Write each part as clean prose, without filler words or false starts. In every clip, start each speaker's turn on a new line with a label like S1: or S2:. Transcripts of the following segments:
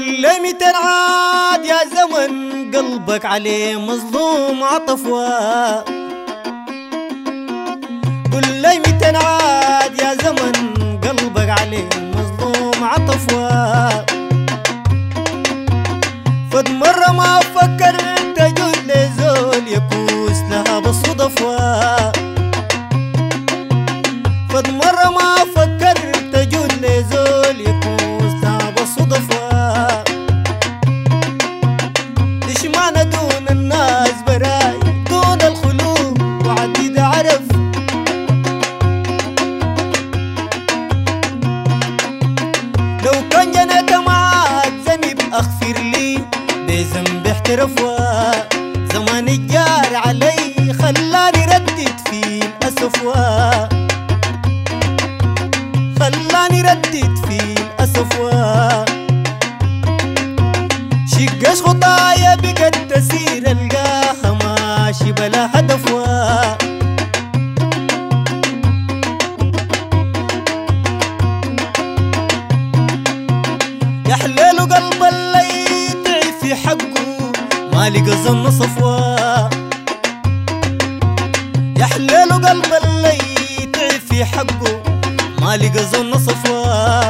S1: كل 200 عاد يا زمن قلبك عليه مظلوم عطفوا. كل 200 عاد يا زمن قلبك عليه مظلوم عطفوا. فد مرة ما فكرت أجود لزول يكوس لها بالصدفة. فد مرة ما فكرت أجود لزول يكوس لها بالصدفة. إيش معنى دون الناس براي دون الخلوق وعديد عرف. لو كان جنيت معاك ذنب أغفر لي بذنب احترفوا. زمان الجار علي خلاني ردد في الأسفوا. خلاني ردد في الأسفوا. شقش خطايا بقت تسير القاها ماشي بلا هدفوا. يا حليل قلب اللي تعب في حقه ما لقى ظن صفوا. يا حليل قلب اللي تعب في حقه ما لقى ظن صفوا.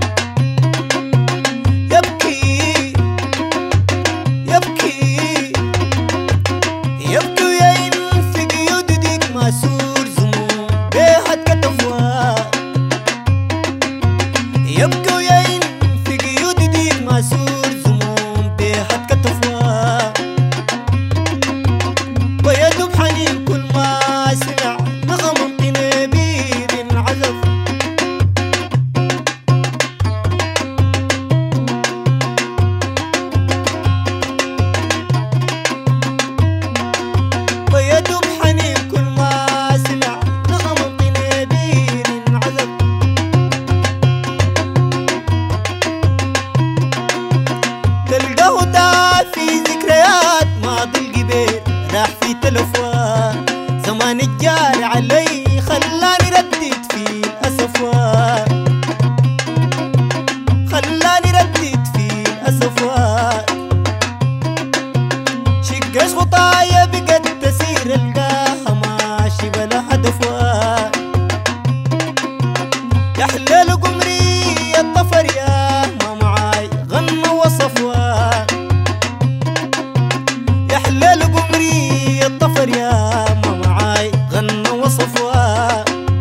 S1: يبكي يبكي يبكي وينفق يديك ماسور زموم بيها اتكتفوا. يبكي وينفق يديك ماسور زموم بيها اتكتفوا. ويدوب حنين كل ما سمع نغم قنابير عزف. ويدوب حنين كل ما سمع نغم قنابير عزف. تلقاه ده في ذكريات ماضي القبيل راح في تلفوا. زمان الجار علي خلاني ردد في الأسفوا. خلاني ردد في الأسفوا. شقش خطايا بقت تسير القاها ماشي بلا هدفوا. يا حليل قمري الطفر يا ما معاي غنى وصفوا. يا حليل قمري الطفر يا ما معاي غنى وصفوا.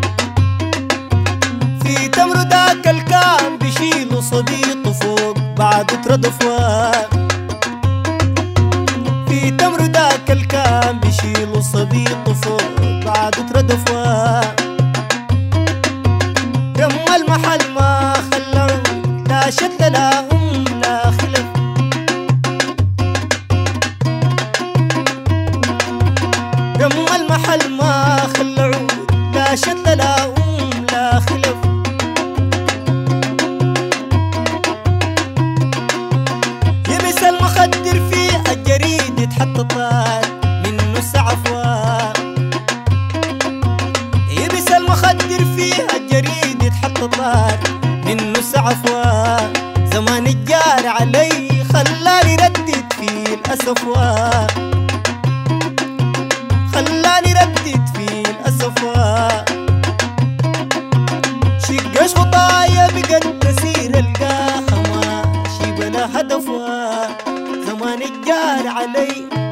S1: في تمر داك الكام بيشيلوا صديقه فوق بعد تردفوا. في تمر داك الكام بيشيلوا صديقه فوق بعد تردفوا. رم المحل ما خلوا لا شد لا لا خلف. رم المحل ما خلعوا لا شد لا لا خلف. يبس المخدر فيه الجريد يتحط منه السعفوا. يبس المخدر فيه الجريد يتحط منه السعفوا. زمان الجار علي خلاني ردد في الأسفوا. خلاني ردد في الأسفوا. شقش خطايا بقت تسير القاها ماشي بلا هدفوا. زمان الجار علي